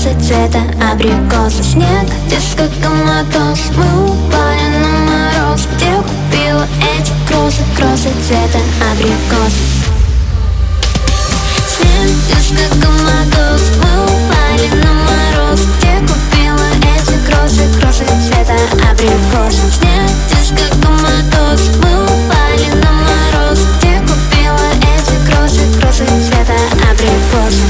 кроссы цвета абрикоса. Снег, диско, коматоз. Мы упали на мороз. Где купила эти кроссы? Кроссы цвета абрикоса. Снег, диско, коматоз. Мы упали на мороз. Где купила эти кроссы? Кроссы цвета абрикоса. Снег, диско, коматоз. Мы упали на мороз. Где купила эти кроссы? Кроссы цвета абрикоса.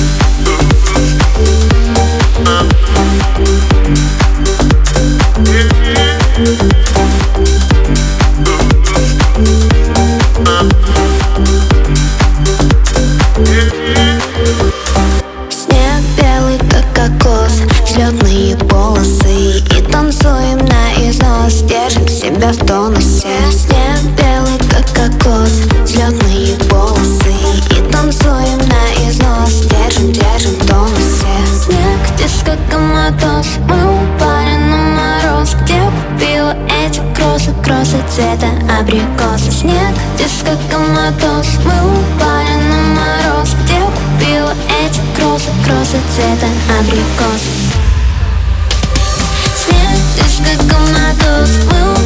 Снег белый, как кокос, взлетные полосы. И танцуем на износ, держим себя в тонусе. Снег белый, как кокос, взлетные полосы. И танцуем на износ, держим в тонусе. Снег, диско, коматоз. Мы упали на мороз. Где купила эти кроссы? Кроссы цвета абрикоса. Снег, диско, коматоз. Мы упали на мороз. Где купила эти кроссы? Кроссы цвета абрикоса. Снег, диско, коматоз. Мы